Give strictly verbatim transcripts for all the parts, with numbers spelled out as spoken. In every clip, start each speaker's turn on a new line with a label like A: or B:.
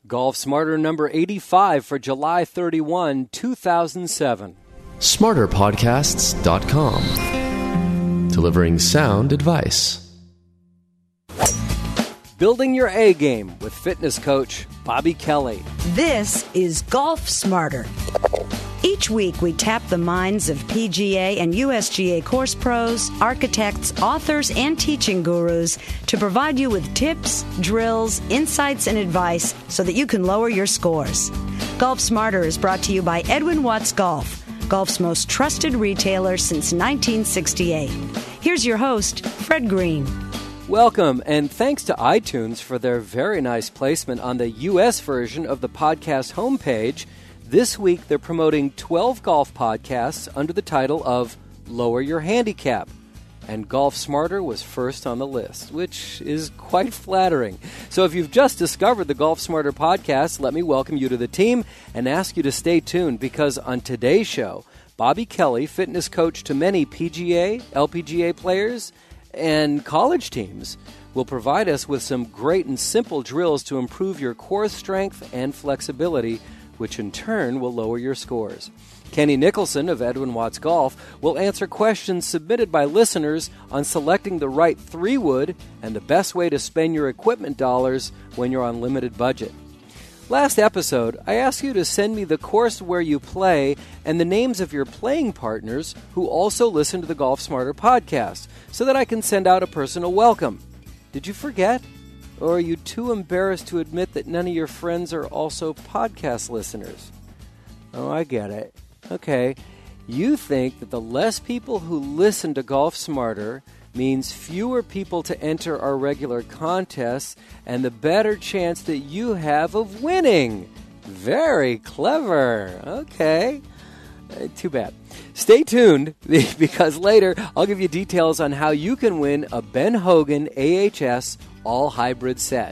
A: Golf Smarter number eighty-five for July thirty-first, two thousand seven.
B: smarter podcasts dot com. Delivering sound advice.
A: Building your A game with fitness coach Bobby Kelly.
C: This is Golf Smarter. Each week, we tap the minds of P G A and U S G A course pros, architects, authors, and teaching gurus to provide you with tips, drills, insights, and advice so that you can lower your scores. Golf Smarter is brought to you by Edwin Watts Golf, golf's most trusted retailer since nineteen sixty-eight. Here's your host, Fred Green.
A: Welcome, and thanks to iTunes for their very nice placement on the U S version of the podcast homepage. This week, they're promoting twelve golf podcasts under the title of Lower Your Handicap. And Golf Smarter was first on the list, which is quite flattering. So if you've just discovered the Golf Smarter podcast, let me welcome you to the team and ask you to stay tuned, because on today's show, Bobby Kelly, fitness coach to many P G A, L P G A players, and college teams, will provide us with some great and simple drills to improve your core strength and flexibility, which in turn will lower your scores. Kenny Nicholson of Edwin Watts Golf will answer questions submitted by listeners on selecting the right three-wood and the best way to spend your equipment dollars when you're on limited budget. Last episode, I asked you to send me the course where you play and the names of your playing partners who also listen to the Golf Smarter podcast so that I can send out a personal welcome. Did you forget? Or are you too embarrassed to admit that none of your friends are also podcast listeners? Oh, I get it. Okay. You think that the less people who listen to Golf Smarter means fewer people to enter our regular contests and the better chance that you have of winning. Very clever. Okay. Uh, too bad. Stay tuned, because later I'll give you details on how you can win a Ben Hogan A H S all-hybrid set.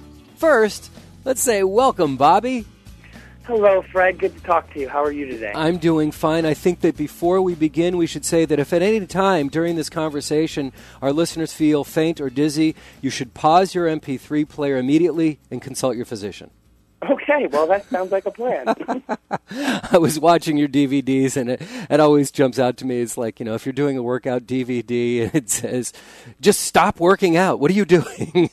A: First, let's say welcome, Bobby.
D: Hello, Fred. Good to talk to you. How are you today?
A: I'm doing fine. I think that before we begin, we should say that if at any time during this conversation our listeners feel faint or dizzy, you should pause your M P three player immediately and consult your physician.
D: Okay, well, that sounds like a plan.
A: I was watching your D V Ds, and it, it always jumps out to me. It's like, you know, if you're doing a workout D V D, and it says, just stop working out. What are you doing?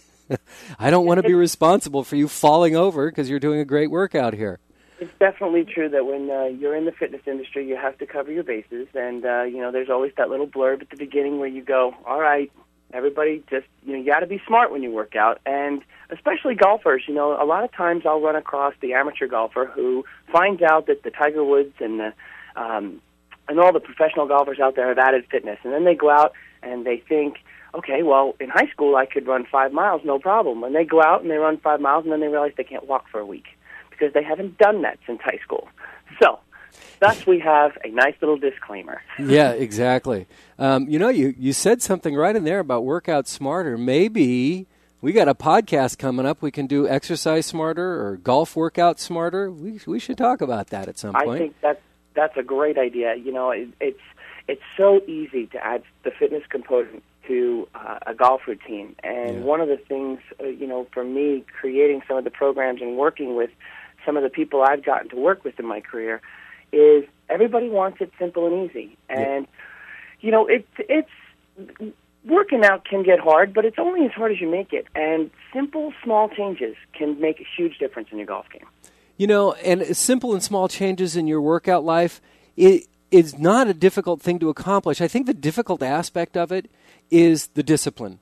A: I don't want to be responsible for you falling over because you're doing a great workout here.
D: It's definitely true that when uh, you're in the fitness industry, you have to cover your bases. And, uh, you know, there's always that little blurb at the beginning where you go, all right, everybody just, you know, you got to be smart when you work out. And especially golfers, you know, a lot of times I'll run across the amateur golfer who finds out that the Tiger Woods and the um, and all the professional golfers out there have added fitness. And then they go out and they think, okay, well, in high school I could run five miles, no problem. And they go out and they run five miles, and then they realize they can't walk for a week because they haven't done that since high school. So thus we have a nice little disclaimer.
A: Yeah, exactly. Um, you know, you, you said something right in there about workout smarter. Maybe we got a podcast coming up. We can do exercise smarter or golf workout smarter. We we should talk about that at some point.
D: I think that's that's a great idea. You know, it, it's it's so easy to add the fitness component to uh, a golf routine. And yeah. One of the things, uh, you know, for me, creating some of the programs and working with some of the people I've gotten to work with in my career, is everybody wants it simple and easy. And yeah. you know, it's it's. Working out can get hard, but it's only as hard as you make it. And simple, small changes can make a huge difference in your golf game.
A: You know, and simple and small changes in your workout life, it is not a difficult thing to accomplish. I think the difficult aspect of it is the discipline.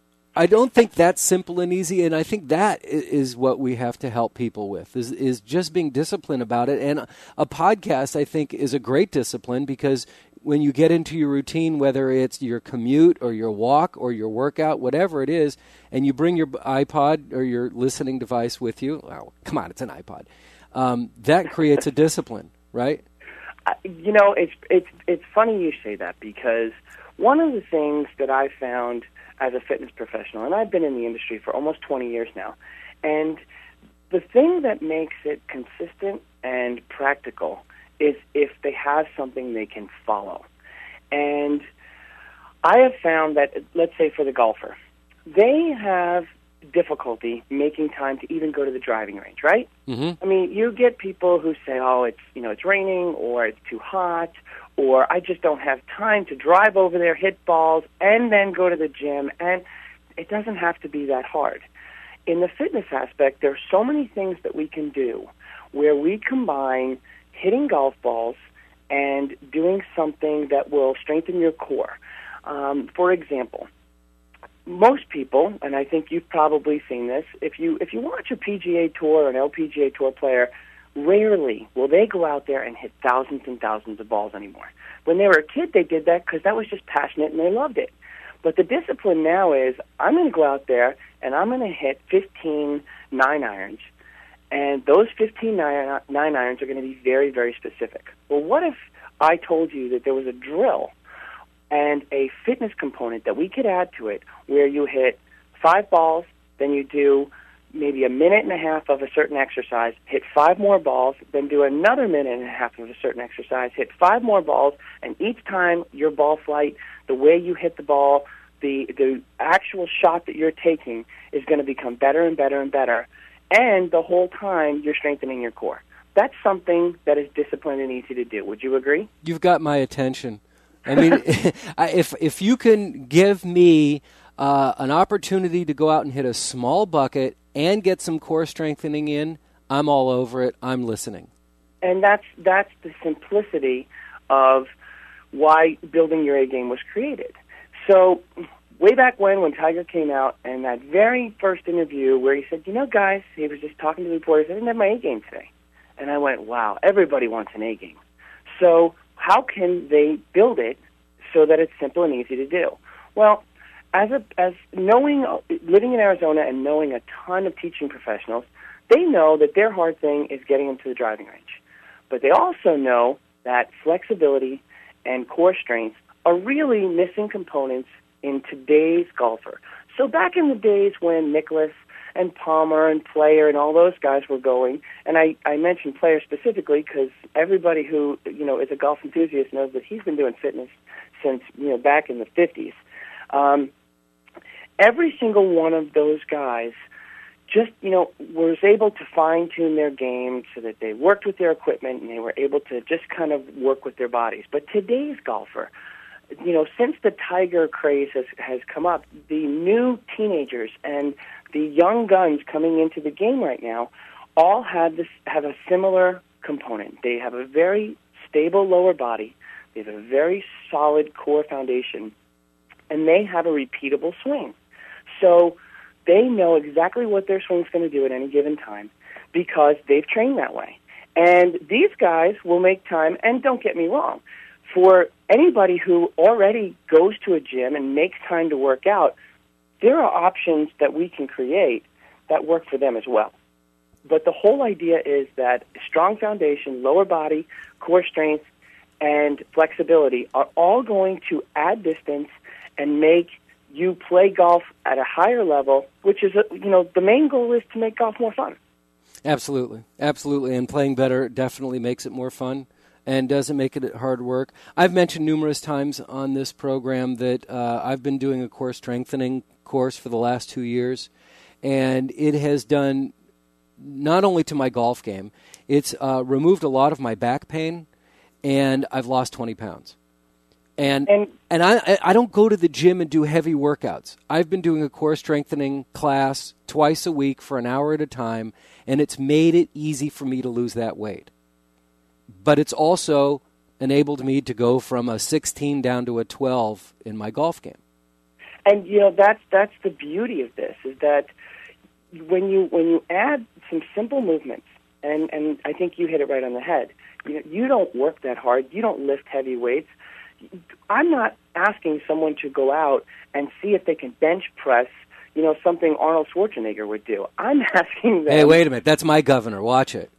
A: I don't think that's simple and easy, and I think that is what we have to help people with, is, is just being disciplined about it. And a podcast, I think, is a great discipline, because when you get into your routine, whether it's your commute or your walk or your workout, whatever it is, and you bring your iPod or your listening device with you, well, come on, it's an iPod, um, that creates a discipline, right?
D: Uh, you know, it's it's it's funny you say that, because one of the things that I found as a fitness professional, and I've been in the industry for almost twenty years now, and the thing that makes it consistent and practical is if they have something they can follow. And I have found that, let's say for the golfer, they have difficulty making time to even go to the driving range, right?
A: Mm-hmm.
D: I mean, you get people who say, oh, it's, you know, it's raining, or it's too hot, or I just don't have time to drive over there, hit balls, and then go to the gym. And it doesn't have to be that hard. In the fitness aspect, there are so many things that we can do where we combine hitting golf balls and doing something that will strengthen your core. Um, for example, most people, and I think you've probably seen this, if you if you watch a P G A Tour or an L P G A Tour player, rarely will they go out there and hit thousands and thousands of balls anymore. When they were a kid, they did that because that was just passionate and they loved it. But the discipline now is, I'm going to go out there and I'm going to hit fifteen nine irons, and those fifteen nine, nine irons are going to be very, very specific. Well, what if I told you that there was a drill and a fitness component that we could add to it where you hit five balls, then you do maybe a minute and a half of a certain exercise, hit five more balls, then do another minute and a half of a certain exercise, hit five more balls, and each time your ball flight, the way you hit the ball, the the actual shot that you're taking is going to become better and better and better, and the whole time you're strengthening your core. That's something that is disciplined and easy to do. Would you agree?
A: You've got my attention. I mean, if if you can give me uh, an opportunity to go out and hit a small bucket and get some core strengthening in, I'm all over it. I'm listening.
D: And that's that's the simplicity of why building your A game was created. So way back when, when Tiger came out, and that very first interview where he said, you know, guys, he was just talking to the reporters, I didn't have my A game today. And I went, wow, everybody wants an A game. So how can they build it so that it's simple and easy to do? Well, as a, as knowing, living in Arizona and knowing a ton of teaching professionals, they know that their hard thing is getting them to the driving range. But they also know that flexibility and core strength are really missing components in today's golfer. So back in the days when Nicklaus and Palmer and Player and all those guys were going, and I, I mentioned Player specifically because everybody who, you know, is a golf enthusiast knows that he's been doing fitness since, you know, back in the fifties. Um, every single one of those guys just, you know, was able to fine-tune their game so that they worked with their equipment and they were able to just kind of work with their bodies. But today's golfer, you know, since the Tiger craze has, has come up, the new teenagers and the young guns coming into the game right now all have this have a similar component. They have a very stable lower body, they have a very solid core foundation, and they have a repeatable swing. So they know exactly what their swing's going to do at any given time because they've trained that way. And these guys will make time, and don't get me wrong, for anybody who already goes to a gym and makes time to work out, there are options that we can create that work for them as well. But the whole idea is that strong foundation, lower body, core strength, and flexibility are all going to add distance and make you play golf at a higher level, which is, you know, the main goal is to make golf more fun.
A: Absolutely. Absolutely. And playing better definitely makes it more fun and doesn't make it hard work. I've mentioned numerous times on this program that uh, I've been doing a core strengthening course for the last two years, and it has done not only to my golf game, it's uh, removed a lot of my back pain, and I've lost twenty pounds. And and, and I, I don't go to the gym and do heavy workouts. I've been doing a core strengthening class twice a week for an hour at a time, and it's made it easy for me to lose that weight. But it's also enabled me to go from a sixteen down to a twelve in my golf game.
D: And, you know, that's that's the beauty of this, is that when you when you add some simple movements, and, and I think you hit it right on the head, you know, you don't work that hard, you don't lift heavy weights. I'm not asking someone to go out and see if they can bench press, you know, something Arnold Schwarzenegger would do. I'm asking them...
A: Hey, wait a minute, that's my governor, watch it.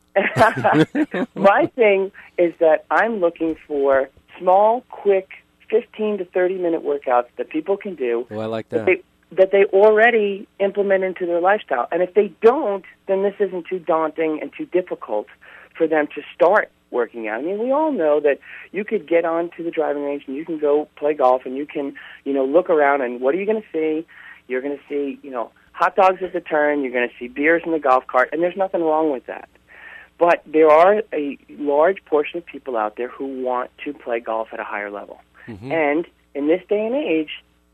D: My thing is that I'm looking for small, quick, fifteen to thirty minute workouts that people can do.
A: Oh, I like that.
D: That they, that they already implement into their lifestyle. And if they don't, then this isn't too daunting and too difficult for them to start working out. I mean, we all know that you could get onto the driving range and you can go play golf and you can, you know, look around and what are you going to see? You're going to see, you know, hot dogs at the turn, you're going to see beers in the golf cart, and there's nothing wrong with that. But there are a large portion of people out there who want to play golf at a higher level. Mm-hmm. And in this day and age,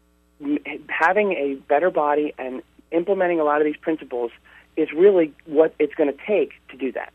D: having a better body and implementing a lot of these principles is really what it's going to take to do that.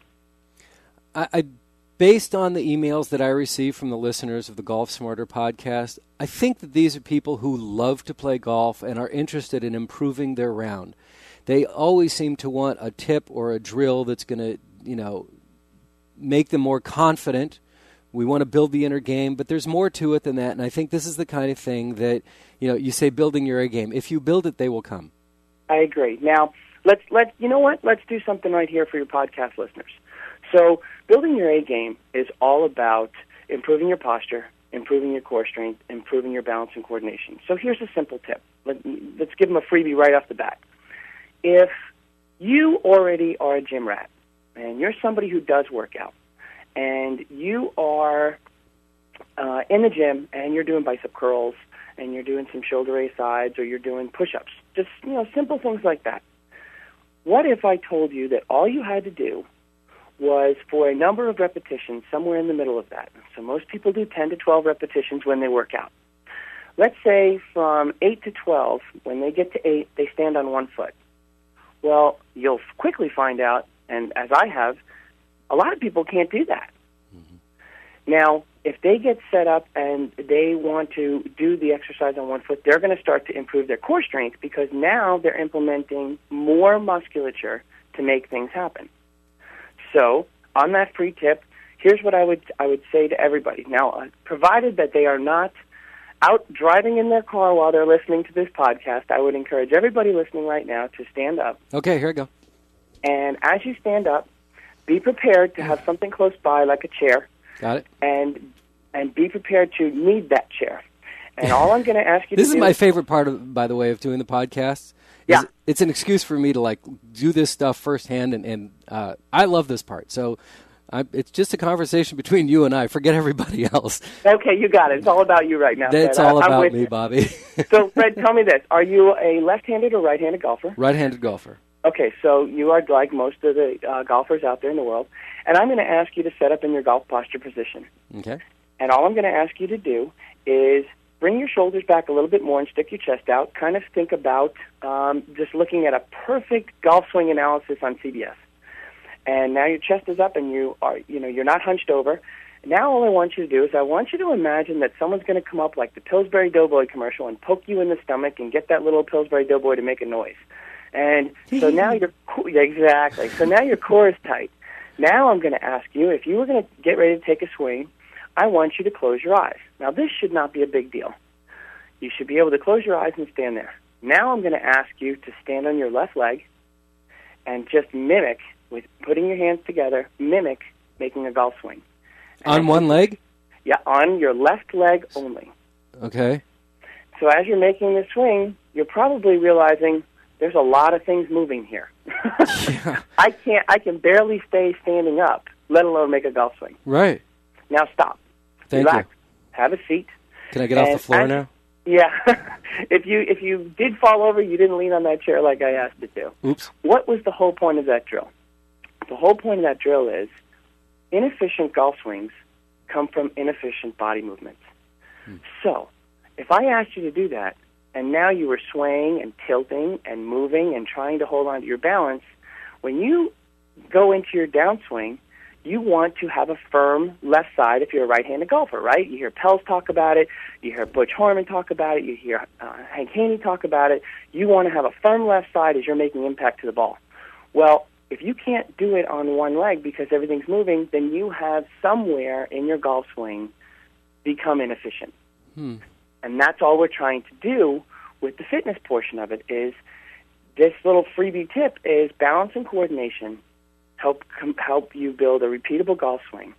A: I, I based on the emails that I receive from the listeners of the Golf Smarter podcast, I think that these are people who love to play golf and are interested in improving their round. They always seem to want a tip or a drill that's going to, you know, make them more confident. We want to build the inner game, but there's more to it than that. And I think this is the kind of thing that, you know, you say building your A game. If you build it, they will come.
D: I agree. Now, let's let you know what? Let's do something right here for your podcast listeners. So, building your A game is all about improving your posture, improving your core strength, improving your balance and coordination. So, here's a simple tip. Let, let's give them a freebie right off the bat. If you already are a gym rat and you're somebody who does work out, and you are uh, in the gym and you're doing bicep curls and you're doing some shoulder raise sides or you're doing push-ups, just, you know, simple things like that. What if I told you that all you had to do was for a number of repetitions somewhere in the middle of that? So most people do ten to twelve repetitions when they work out. Let's say from eight to twelve, when they get to eight, they stand on one foot. Well, you'll quickly find out, and as I have, a lot of people can't do that. Mm-hmm. Now, if they get set up and they want to do the exercise on one foot, they're going to start to improve their core strength because now they're implementing more musculature to make things happen. So, on that free tip, here's what I would I would say to everybody. Now, uh, provided that they are not out driving in their car while they're listening to this podcast, I would encourage everybody listening right now to stand up.
A: Okay, here we go.
D: And as you stand up, be prepared to have something close by, like a chair.
A: Got it.
D: And and be prepared to need that chair. And all I'm going to ask you
A: this
D: to
A: do... This is my favorite part, of, by the way, of doing the podcast.
D: Yeah.
A: It's an excuse for me to, like, do this stuff firsthand, and, and uh, I love this part. So I, it's just a conversation between you and I. Forget everybody else.
D: Okay, you got it. It's all about you right now.
A: It's
D: Fred.
A: all
D: I,
A: about me,
D: you.
A: Bobby.
D: So, Fred, tell me this. Are you a left-handed or right-handed golfer?
A: Right-handed golfer.
D: Okay, so you are like most of the uh, golfers out there in the world, and I'm going to ask you to set up in your golf posture position.
A: Okay.
D: And all I'm going to ask you to do is bring your shoulders back a little bit more and stick your chest out. Kind of think about um, just looking at a perfect golf swing analysis on C B S. And now your chest is up, and you are, you know, you're not hunched over. Now all I want you to do is I want you to imagine that someone's going to come up like the Pillsbury Doughboy commercial and poke you in the stomach and get that little Pillsbury Doughboy to make a noise. And so now your exactly. So now your core is tight. Now I'm going to ask you, if you were going to get ready to take a swing, I want you to close your eyes. Now this should not be a big deal. You should be able to close your eyes and stand there. Now I'm going to ask you to stand on your left leg and just mimic, with putting your hands together, mimic making a golf swing. And
A: on one leg?
D: Yeah, on your left leg only.
A: Okay.
D: So as you're making the swing, you're probably realizing there's a lot of things moving here. Yeah. I can't. I can barely stay standing up, let alone make a golf swing.
A: Right.
D: Now stop.
A: Thank
D: Relax.
A: you.
D: Have a seat.
A: Can I get off the floor
D: as,
A: now?
D: Yeah. if you if you did fall over, you didn't lean on that chair like I asked you to.
A: Oops.
D: What was the whole point of that drill? The whole point of that drill is inefficient golf swings come from inefficient body movements. Hmm. So, if I asked you to do that, and now you were swaying and tilting and moving and trying to hold on to your balance, when you go into your downswing, you want to have a firm left side if you're a right-handed golfer, right? You hear Pels talk about it. You hear Butch Harmon talk about it. You hear uh, Hank Haney talk about it. You want to have a firm left side as you're making impact to the ball. Well, if you can't do it on one leg because everything's moving, then you have somewhere in your golf swing become inefficient. Hmm. And that's all we're trying to do with the fitness portion of it is this little freebie tip is balance and coordination help com- help you build a repeatable golf swing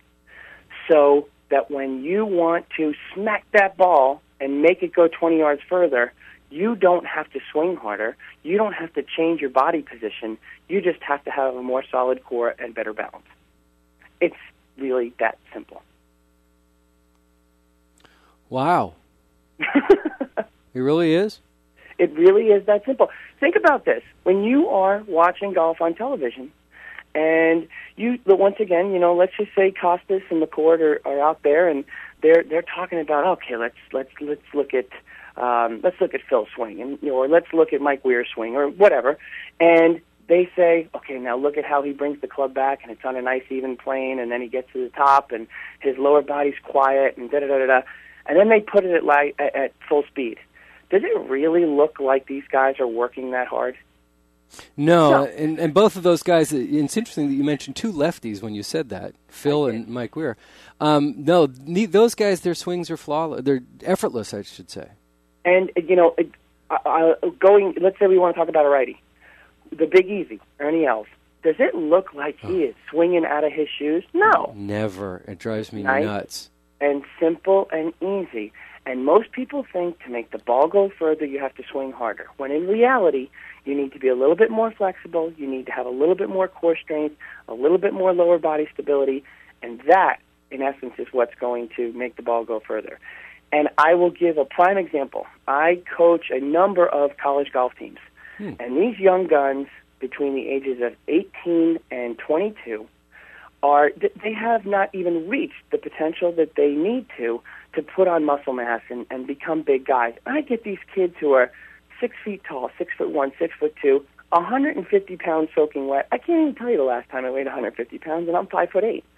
D: so that when you want to smack that ball and make it go twenty yards further, you don't have to swing harder. You don't have to change your body position. You just have to have a more solid core and better balance. It's really that simple.
A: Wow. It really is?
D: It really is that simple. Think about this. When you are watching golf on television, and you, once again, you know, let's just say Costas and McCord are, are out there, and they're they're talking about, okay, let's let's let's look at um, let's look at Phil's swing, and you know, or let's look at Mike Weir's swing, or whatever, and they say, okay, now look at how he brings the club back, and it's on a nice even plane, and then he gets to the top, and his lower body's quiet, and da da da da da, and then they put it at like at, at full speed. Does it really look like these guys are working that hard?
A: No,
D: No.
A: And, and both of those guys, it's interesting that you mentioned two lefties when you said that, Phil and Mike Weir. Um, no, ne- those guys, their swings are flawless. They're effortless, I should say.
D: And, you know, it, uh, going, let's say we want to talk about a righty. The Big Easy, Ernie Els. Does it look like he
A: Oh.
D: is swinging out of his shoes? No.
A: Never. It drives me
D: Nice.
A: nuts.
D: And simple and easy. And most people think to make the ball go further, you have to swing harder. When in reality, you need to be a little bit more flexible. You need to have a little bit more core strength, a little bit more lower body stability. And that, in essence, is what's going to make the ball go further. And I will give a prime example. I coach a number of college golf teams. Hmm. And these young guns between the ages of eighteen and twenty-two are, they have not even reached the potential that they need to to put on muscle mass and, and become big guys. I get these kids who are six feet tall, six foot one, six foot two, one hundred fifty pounds soaking wet. I can't even tell you the last time I weighed one hundred fifty pounds, and I'm five foot eight.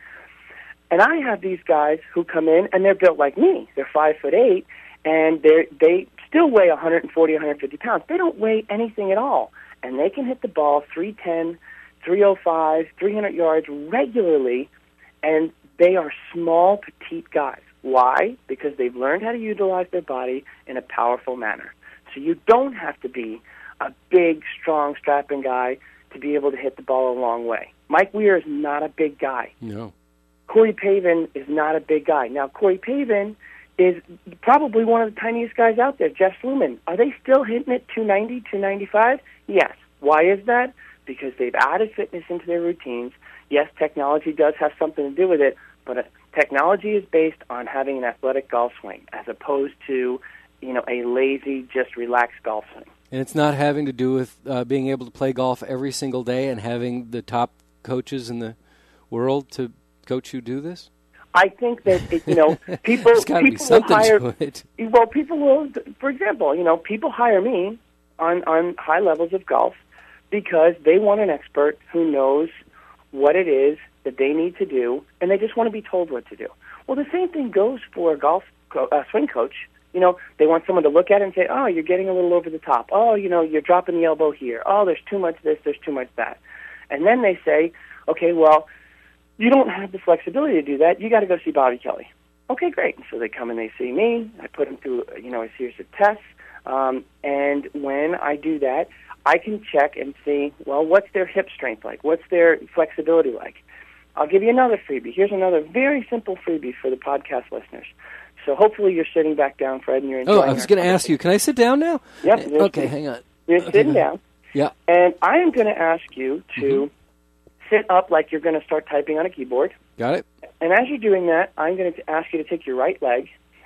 D: And I have these guys who come in, and they're built like me. They're five foot eight, and they they still weigh one hundred forty, one hundred fifty pounds. They don't weigh anything at all, and they can hit the ball three ten, three oh five, three hundred yards regularly, and they are small, petite guys. Why? Because they've learned how to utilize their body in a powerful manner. So you don't have to be a big, strong, strapping guy to be able to hit the ball a long way. Mike Weir is not a big guy.
A: No.
D: Corey Pavin is not a big guy. Now, Corey Pavin is probably one of the tiniest guys out there. Jeff Sluman. Are they still hitting it two ninety, two ninety-five? Yes. Why is that? Because they've added fitness into their routines. Yes, technology does have something to do with it, but uh, technology is based on having an athletic golf swing as opposed to, you know, a lazy, just relaxed golf swing.
A: And it's not having to do with uh, being able to play golf every single day and having the top coaches in the world to coach you do this?
D: I think that, it, you know, people,
A: There's gotta be
D: people will
A: something
D: hire,
A: to it.
D: well, people will, for example, you know, people hire me on, on high levels of golf because they want an expert who knows what it is that they need to do, and they just want to be told what to do. Well, the same thing goes for a golf co- uh, swing coach. You know, they want someone to look at it and say, oh, you're getting a little over the top. Oh, you know, you're dropping the elbow here. Oh, there's too much this, there's too much that. And then they say, okay, well, you don't have the flexibility to do that. You got to go see Bobby Kelly. Okay, great. So they come and they see me. I put them through, you know, a series of tests. Um, and when I do that, I can check and see, well, what's their hip strength like? What's their flexibility like? I'll give you another freebie. Here's another very simple freebie for the podcast listeners. So hopefully you're sitting back down, Fred, and you're enjoying
A: Oh, I was going to ask you, can I sit down now?
D: Yep.
A: Uh, Okay, hang on.
D: You're
A: Okay,
D: sitting
A: go
D: down.
A: Yeah.
D: And I am going to ask you to sit up like you're going to start typing on a keyboard.
A: Got it?
D: And as you're doing that, I'm going to ask you to take your right leg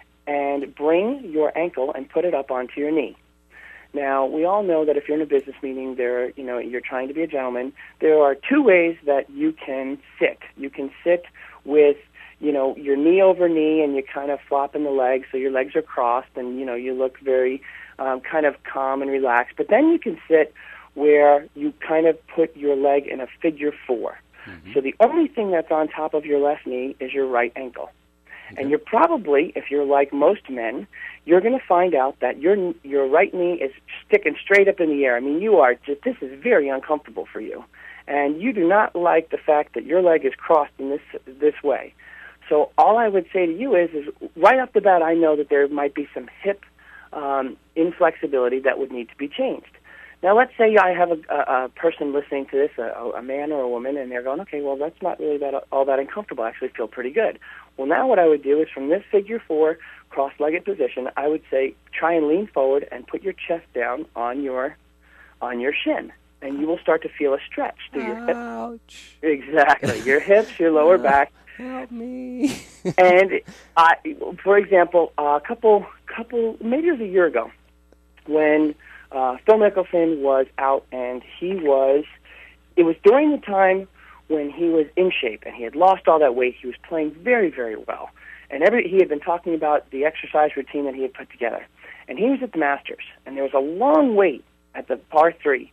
D: and bring your ankle and put it up onto your knee. Now, we all know that if you're in a business meeting, there, you know, you're trying to be a gentleman, there are two ways that you can sit. You can sit with, you know, your knee over knee, and you kind of flopping the legs so your legs are crossed, and, you know, you look very um, kind of calm and relaxed. But then you can sit where you kind of put your leg in a figure four. Mm-hmm. So the only thing that's on top of your left knee is your right ankle. Okay. And you're probably, if you're like most men, you're going to find out that your your right knee is sticking straight up in the air. I mean, you are just, this is very uncomfortable for you. And you do not like the fact that your leg is crossed in this this way. So all I would say to you is, is right off the bat, I know that there might be some hip um, inflexibility that would need to be changed. Now, let's say I have a, a, a person listening to this, a, a man or a woman, and they're going, okay, well, that's not really that all that uncomfortable. I actually feel pretty good. Well, now what I would do is from this figure four cross-legged position, I would say try and lean forward and put your chest down on your on your shin, and you will start to feel a stretch through your hips.
A: Ouch.
D: Exactly. Your hips, your lower back.
A: Help me.
D: And, I, for example, a couple, couple, maybe it was a year ago, when uh, Phil Mickelson was out, and he was, it was during the time when he was in shape, and he had lost all that weight. He was playing very, very well. And every he had been talking about the exercise routine that he had put together. And he was at the Masters, and there was a long wait at the par three.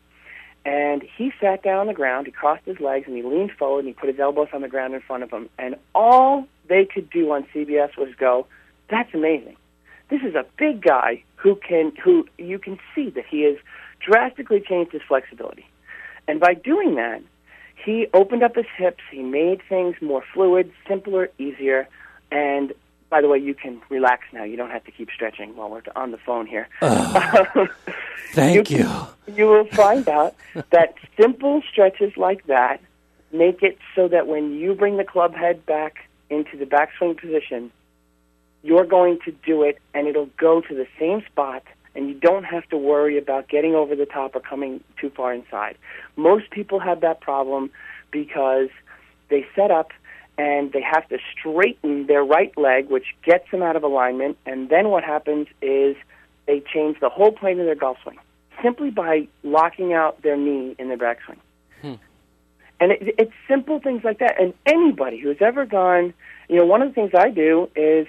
D: And he sat down on the ground, he crossed his legs, and he leaned forward, and he put his elbows on the ground in front of him. And all they could do on C B S was go, that's amazing. This is a big guy who can, who you can see that he has drastically changed his flexibility. And by doing that, he opened up his hips, he made things more fluid, simpler, easier, and by the way, you can relax now. You don't have to keep stretching while we're on the phone here.
A: Uh, thank you.
D: You, you will find out that simple stretches like that make it so that when you bring the club head back into the backswing position, you're going to do it, and it'll go to the same spot, and you don't have to worry about getting over the top or coming too far inside. Most people have that problem because they set up and they have to straighten their right leg, which gets them out of alignment, and then what happens is they change the whole plane of their golf swing simply by locking out their knee in their backswing. Hmm. And it, it's simple things like that. And anybody who's ever gone, you know, one of the things I do is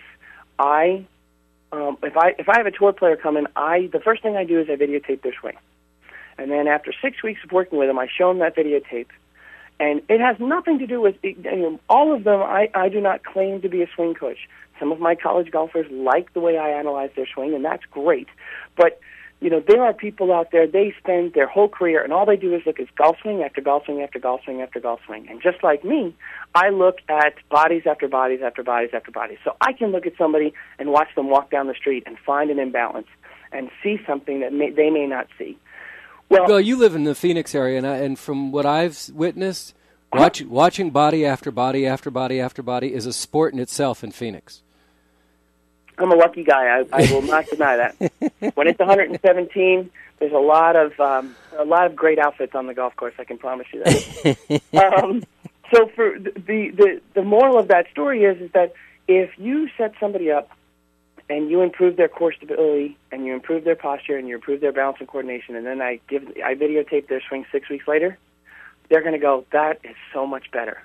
D: I, um, if I if I have a tour player come in, I the first thing I do is I videotape their swing, and then after six weeks of working with them, I show them that videotape. And it has nothing to do with, you know, all of them, I, I do not claim to be a swing coach. Some of my college golfers like the way I analyze their swing, and that's great. But, you know, there are people out there, they spend their whole career, and all they do is look at golf swing after golf swing after golf swing after golf swing. And just like me, I look at bodies after bodies after bodies after bodies. So I can look at somebody and watch them walk down the street and find an imbalance and see something that may, they may not see.
A: Well, well, you live in the Phoenix area, and, I, and from what I've witnessed, watch, watching body after body after body after body is a sport in itself in Phoenix.
D: I'm a lucky guy. I, I will not deny that. When it's one hundred seventeen, there's a lot of um, a lot of great outfits on the golf course. I can promise you that. um, so, for the, the the moral of that story is is that if you set somebody up and you improve their core stability, and you improve their posture, and you improve their balance and coordination, and then I give, I videotape their swing six weeks later, they're going to go, that is so much better.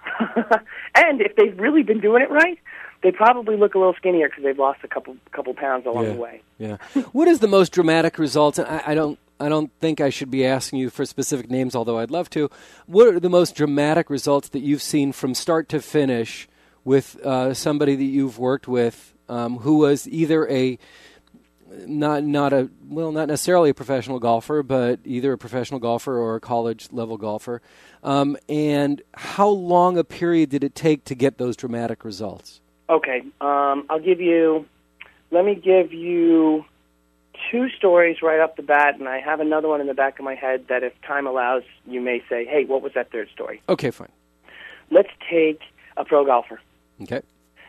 D: And if they've really been doing it right, they probably look a little skinnier because they've lost a couple couple pounds along
A: yeah,
D: the way.
A: Yeah. What is the most dramatic results? And I, I don't, I don't think I should be asking you for specific names, although I'd love to. What are the most dramatic results that you've seen from start to finish with uh, somebody that you've worked with? Um, who was either a not not a well not necessarily a professional golfer, but either a professional golfer or a college level golfer, um, and how long a period did it take to get those dramatic results?
D: Okay, um, I'll give you. Let me give you two stories right off the bat, and I have another one in the back of my head that, if time allows, you may say, "Hey, what was that third story?"
A: Okay, fine.
D: Let's take a pro golfer.
A: Okay.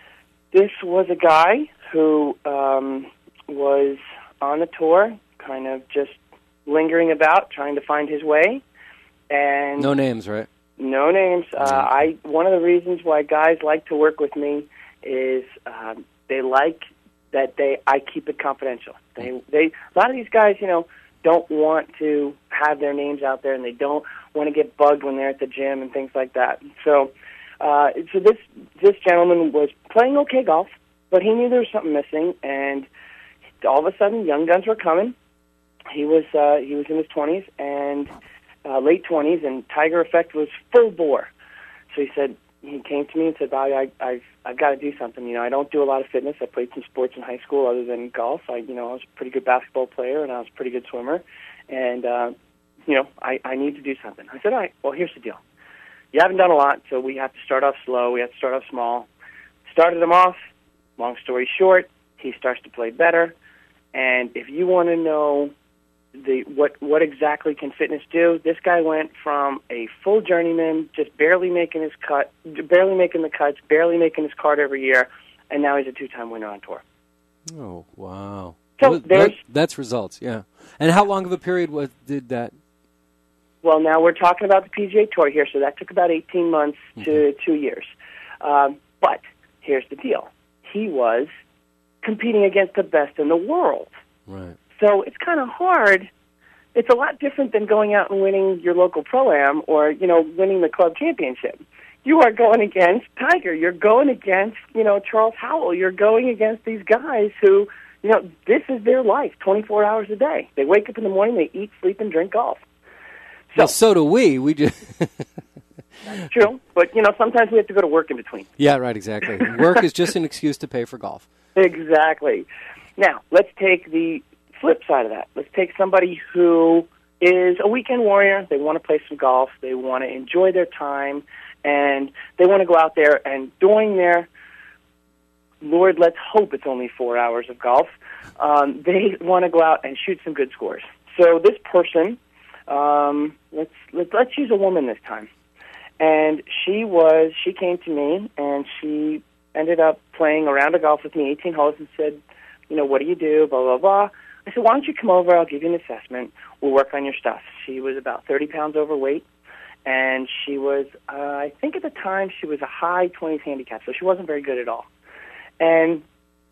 D: This was a guy who um, was on the tour, kind of just lingering about, trying to find his way. And
A: no names, right?
D: No names. Uh, I one of the reasons why guys like to work with me is um, they like that they I keep it confidential. They they a lot of these guys, you know, don't want to have their names out there, and they don't want to get bugged when they're at the gym and things like that. So. Uh, so this this gentleman was playing okay golf, but he knew there was something missing, and all of a sudden, young guns were coming. He was uh, he was in his twenties and uh, late twenties, and Tiger Effect was full bore. So he said he came to me and said, "Bobby, I, I've I've got to do something. You know, I don't do a lot of fitness. I played some sports in high school other than golf. I you know I was a pretty good basketball player, and I was a pretty good swimmer, and uh, you know I, I need to do something." I said, "All right, well, here's the deal. You haven't done a lot, so we have to start off slow. We have to start off small." Started him off. Long story short, he starts to play better. And if you want to know the what what exactly can fitness do, this guy went from a full journeyman, just barely making his cut, barely making the cuts, barely making his card every year, and now he's a two-time winner on tour.
A: Oh, wow.
D: So
A: well,
D: there's
A: that, that's results, yeah. And how long of a period was did that?
D: Well, now we're talking about the P G A Tour here, so that took about eighteen months to mm-hmm. two years. Um, but here's the deal. He was competing against the best in the world.
A: Right.
D: So it's kind of hard it's a lot different than going out and winning your local Pro-Am or, you know, winning the club championship. You are going against Tiger. You're going against, you know, Charles Howell. You're going against these guys who, you know, this is their life, twenty-four hours a day. They wake up in the morning, they eat, sleep, and drink golf. So,
A: well, so do we. We just
D: That's true, but, you know, sometimes we have to go to work in between.
A: Yeah, right, exactly. Work is just an excuse to pay for golf.
D: Exactly. Now, let's take the flip side of that. Let's take somebody who is a weekend warrior. They want to play some golf. They want to enjoy their time, and they want to go out there and during their, Lord, let's hope it's only four hours of golf, um, they want to go out and shoot some good scores. So this person, um, let's, let's let's use a woman this time. And she was, she came to me, and she ended up playing a round of golf with me, eighteen holes, and said, you know, what do you do, blah, blah, blah. I said, why don't you come over, I'll give you an assessment, we'll work on your stuff. She was about thirty pounds overweight, and she was, uh, I think at the time, she was a high twenties handicap, so she wasn't very good at all. And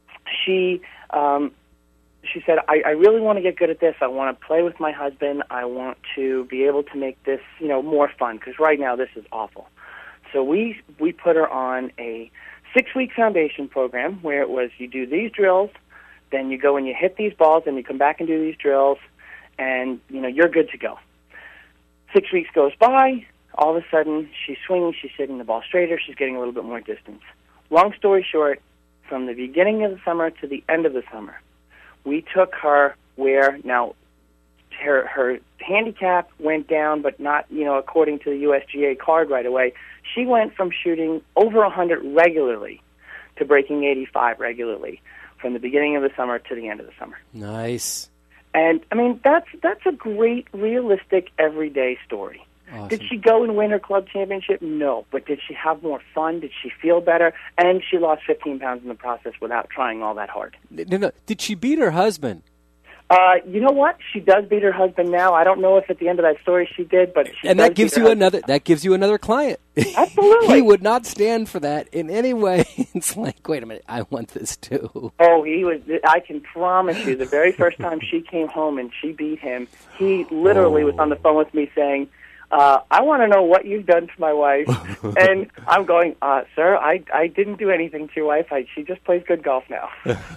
D: she um, she said, I, I really want to get good at this. I want to play with my husband. I want to be able to make this, you know, more fun, because right now this is awful. So we we put her on a six-week foundation program where it was you do these drills, then you go and you hit these balls, and you come back and do these drills, and, you know, you're good to go. Six weeks goes by. All of a sudden, she's swinging, she's hitting the ball straighter, she's getting a little bit more distance. Long story short, from the beginning of the summer to the end of the summer, we took her where, now, her, her handicap went down, but not, you know, according to the U S G A card right away. She went from shooting over one hundred regularly to breaking eighty-five regularly from the beginning of the summer to the end of the summer.
A: Nice.
D: And, I mean, that's that's a great, realistic, everyday story.
A: Awesome.
D: Did she go and win her club championship? No. But did she have more fun? Did she feel better? And she lost fifteen pounds in the process without trying all that hard.
A: No, no. Did she beat her husband?
D: Uh, you know what? She does beat her husband now. I don't know if at the end of that story she did, but she
A: and
D: does
A: that gives
D: beat her
A: you
D: husband.
A: another. That gives you another client.
D: Absolutely.
A: He would not stand for that in any way. It's like, wait a minute, I want this too.
D: Oh, he was. I can promise you, the very first time she came home and she beat him, he literally
A: Oh.
D: was on the phone with me saying, Uh, I want to know what you've done to my wife. And I'm going, uh, sir, I, I didn't do anything to your wife. I, she just plays good golf now.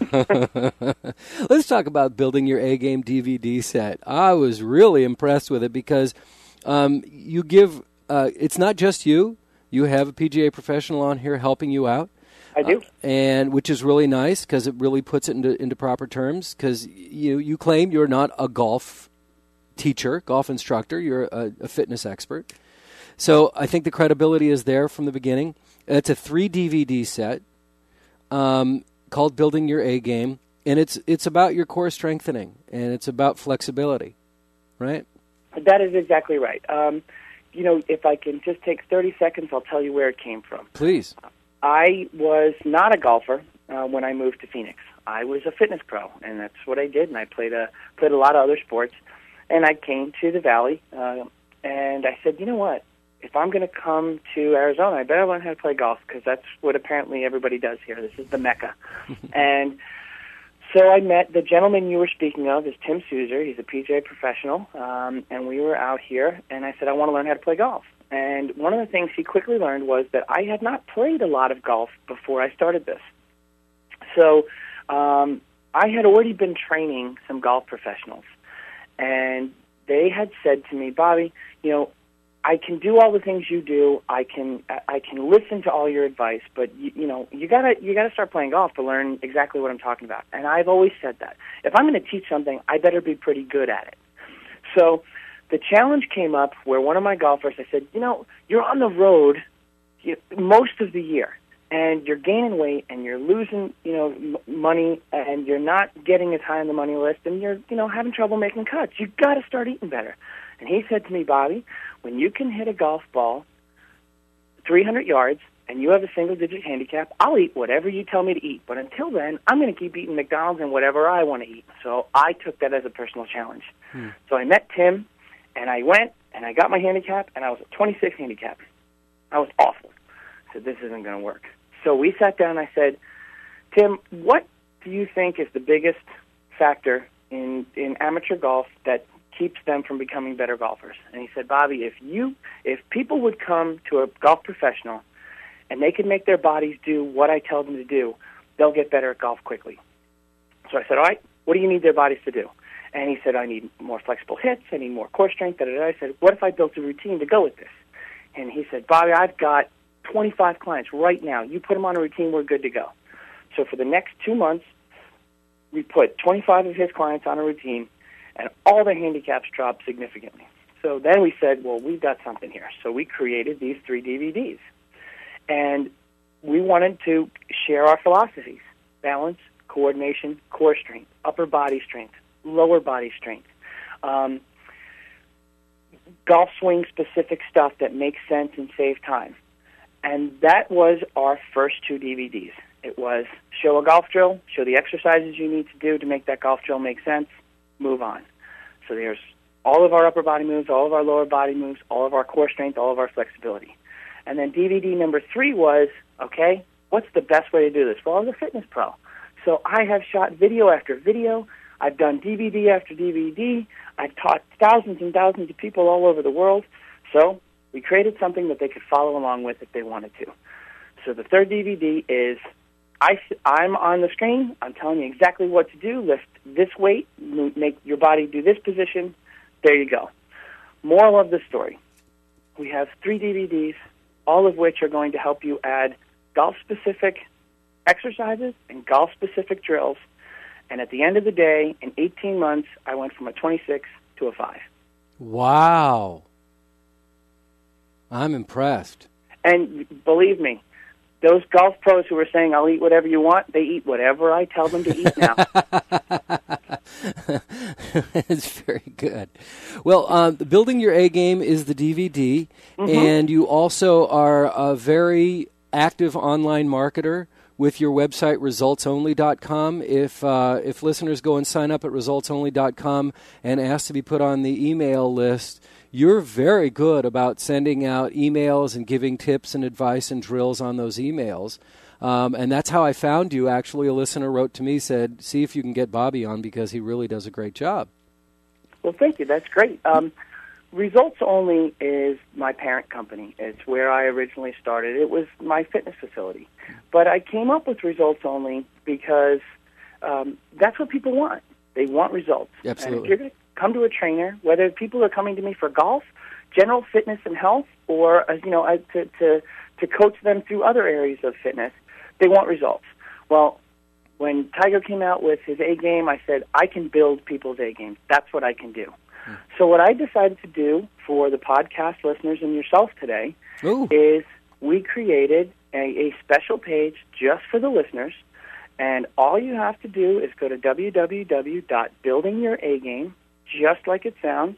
A: Let's talk about building your A-game D V D set. I was really impressed with it because um, you give, uh, it's not just you. You have a P G A professional on here helping you out.
D: I do.
A: Uh, and which is really nice because it really puts it into, into proper terms because you, you claim you're not a golf teacher, golf instructor. You're a, a fitness expert. So I think the credibility is there from the beginning. It's a three D V D set um, called Building Your A Game, and it's it's about your core strengthening, and it's about flexibility, right?
D: That is exactly right. Um, you know, if I can just take thirty seconds, I'll tell you where it came from.
A: Please.
D: I was not a golfer uh, when I moved to Phoenix. I was a fitness pro, and that's what I did, and I played a, played a lot of other sports. And I came to the Valley, uh, and I said, you know what? If I'm going to come to Arizona, I better learn how to play golf because that's what apparently everybody does here. This is the Mecca. And so I met the gentleman you were speaking of, is Tim Souser. He's a P G A professional, um, and we were out here, and I said, I want to learn how to play golf. And one of the things he quickly learned was that I had not played a lot of golf before I started this. So um, I had already been training some golf professionals. And they had said to me, Bobby, you know, I can do all the things you do. I can I can listen to all your advice, but you, you know, you gotta you gotta start playing golf to learn exactly what I'm talking about. And I've always said that if I'm going to teach something, I better be pretty good at it. So the challenge came up where one of my golfers, I said, you know, you're on the road you, most of the year. And you're gaining weight, and you're losing, you know, m- money, and you're not getting as high on the money list, and you're, you know, having trouble making cuts. You've got to start eating better. And he said to me, Bobby, when you can hit a golf ball three hundred yards and you have a single-digit handicap, I'll eat whatever you tell me to eat. But until then, I'm going to keep eating McDonald's and whatever I want to eat. So I took that as a personal challenge. Hmm. So I met Tim, and I went, and I got my handicap, and I was a twenty-six handicap. I was awful. I said, this isn't going to work. So we sat down and I said, Tim, what do you think is the biggest factor in, in amateur golf that keeps them from becoming better golfers. And he said, Bobby, if you, if people would come to a golf professional and they could make their bodies do what I tell them to do, they'll get better at golf quickly. So I said, all right, what do you need their bodies to do? And he said, I need more flexible hits, I need more core strength. Da, da, da. I said, what if I built a routine to go with this? And he said, Bobby, I've got twenty-five clients right now. You put them on a routine, we're good to go. So for the next two months, we put twenty-five of his clients on a routine, and all their handicaps dropped significantly. So then we said, well, we've got something here. So we created these three D V Ds. And we wanted to share our philosophies: balance, coordination, core strength, upper body strength, lower body strength, um, golf swing specific stuff that makes sense and save time. And that was our first two D V Ds. It was show a golf drill, show the exercises you need to do to make that golf drill make sense, move on. So there's all of our upper body moves, all of our lower body moves, all of our core strength, all of our flexibility. And then D V D number three was, okay, what's the best way to do this? Well, I was a fitness pro. So I have shot video after video. I've done D V D after D V D. I've taught thousands and thousands of people all over the world. So we created something that they could follow along with if they wanted to. So the third D V D is, I, I'm on the screen. I'm telling you exactly what to do. Lift this weight, make your body do this position. There you go. Moral of the story. We have three D V Ds, all of which are going to help you add golf-specific exercises and golf-specific drills. And at the end of the day, in eighteen months, I went from a twenty-six to a five.
A: Wow. I'm impressed.
D: And believe me, those golf pros who are saying, I'll eat whatever you want, they eat whatever I tell them to eat now.
A: It's very good. Well, um, Building Your A Game is the D V D, mm-hmm. and you also are a very active online marketer with your website, results only dot com. If uh, if listeners go and sign up at results only dot com and ask to be put on the email list, you're very good about sending out emails and giving tips and advice and drills on those emails. Um, and that's how I found you. Actually, a listener wrote to me, said, see if you can get Bobby on because he really does a great job.
D: Well, thank you. That's great. Um, Results Only is my parent company. It's where I originally started. It was my fitness facility. But I came up with Results Only because um, that's what people want. They want results.
A: Absolutely.
D: And if you're going to come to a trainer, whether people are coming to me for golf, general fitness and health, or uh, you know, uh, to, to to coach them through other areas of fitness, they want results. Well, when Tiger came out with his A game, I said, I can build people's A games. That's what I can do. Hmm. So what I decided to do for the podcast listeners and yourself today
A: Ooh.
D: is we created a, a special page just for the listeners, and all you have to do is go to w w w dot building your a game, just like it sounds,